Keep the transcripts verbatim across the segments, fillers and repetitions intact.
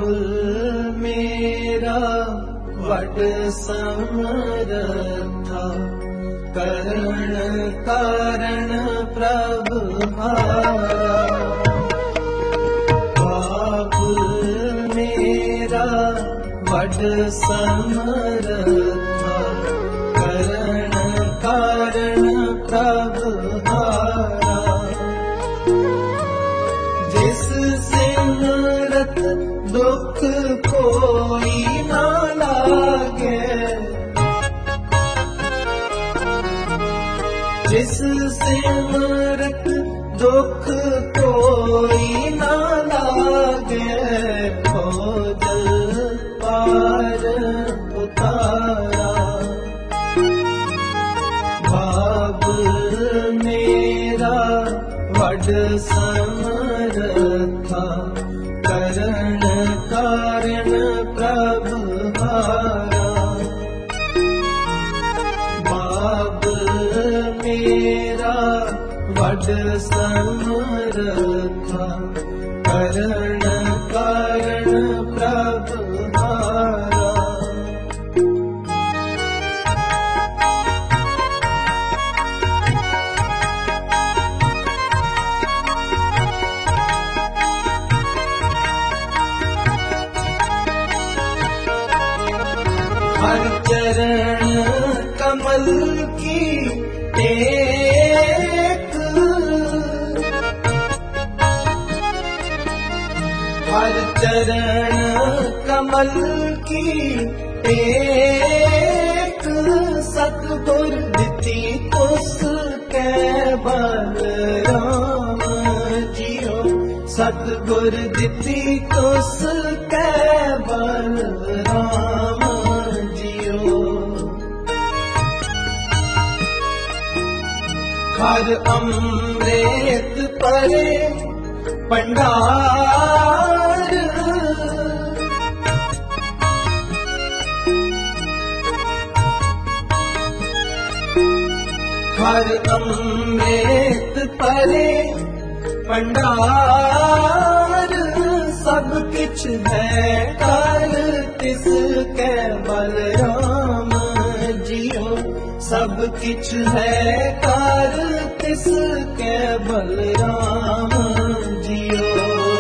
बाबुल मेरा वड समरथा, करण कारण प्रभु हारा। बाबुल मेरा वड समरथा, करण कारण प्रभु हारा। जिस सिमरत दुख कोई ना लागे, जिस सिमरत दुख कोई ना लागे, खोजल पार उतारा। बाबुल मेरा वड समरथा, करण कारण प्रभु हारा। बाबुल मेरा वड समरथा, करण कारण प्रभु हारा। हर चरण कमल की टेक, हर चरण कमल की टेक, सतगुर दिती उसके बल राम जियो, सतगुर दिती उसके बल राम जियो। हर अमृत परे पंडार, हर अमृत परे पंडार, सब किछ है कर तिसके बल राम जियो, सब किछ है कर तिसके बल राम जियो।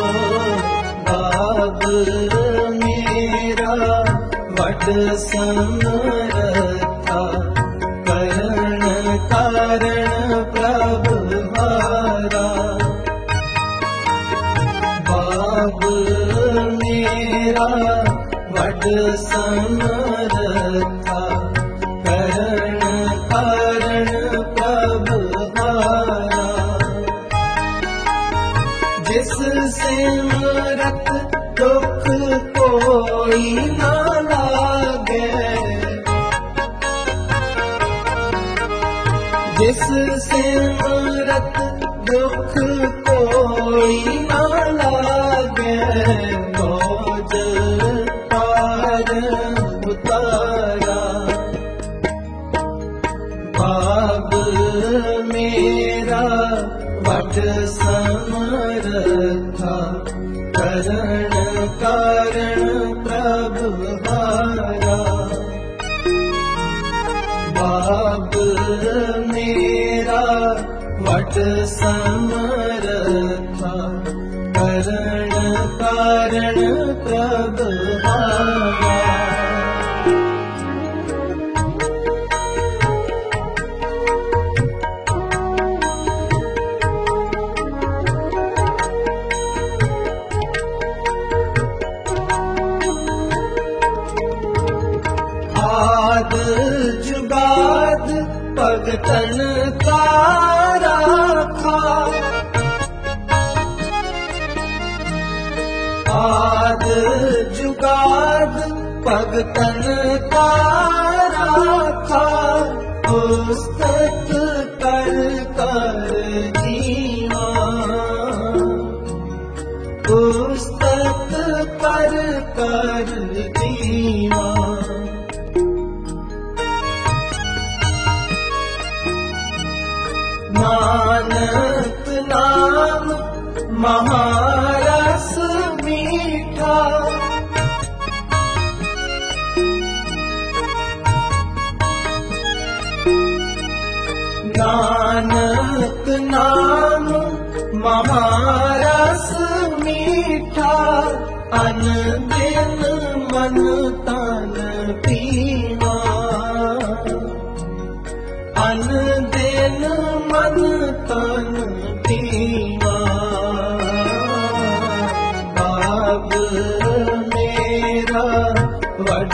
बाबुल मेरा वड समरथा, करण कारण प्रभु हारा। बाबुल मेरा वड समरथा, करण कारण प्रभु हारा। जिस सिमरत दुख कोई ना लागे, जिस सिमरत दुख कोई ना लागे, खोजल पार उतारा। बाबुल मेरा वड समरथा, करण कारण प्रभु हारा। बाबुल मेरा वड समरथा, करण कारण प्रभु हारा। आद जुगाद भगतन का राखा, आद जुगाद भगतन का राखा, पुस्तक कर कर जीवा, पुस्तक कर कर जीवा। नानक नाम महारस मीठा, अन दिन मन तन पीवा, अन दिन मन तन पीवा। बाब मेरा वड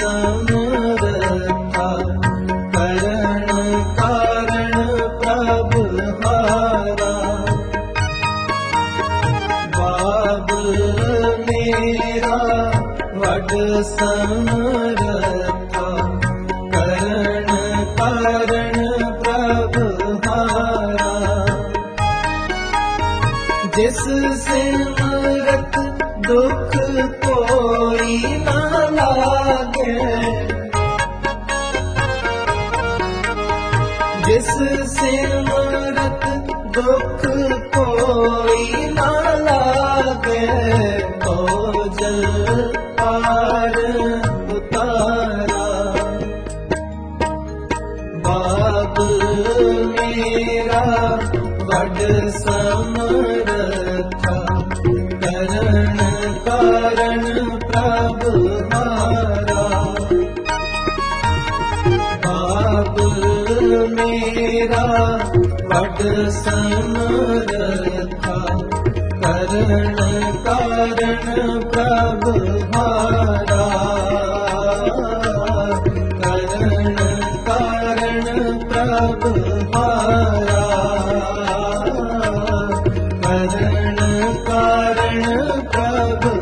समरथा, करण कारण प्रभु हारा। बाब मेरा वड समरथा, करण कारण प्रभु हारा। जिस सिमरत दुख कोई न लागे, जिस सिमरत दुख कोई न लागे, तो जल पार उतारा। बाब मेरा वड समरथा, करण कारण प्रभु हारा। बाब मेरा वड समरथा, करण कारण प्रभु हारा। करण कारण प्रभु हारा, करण कारण प्रभु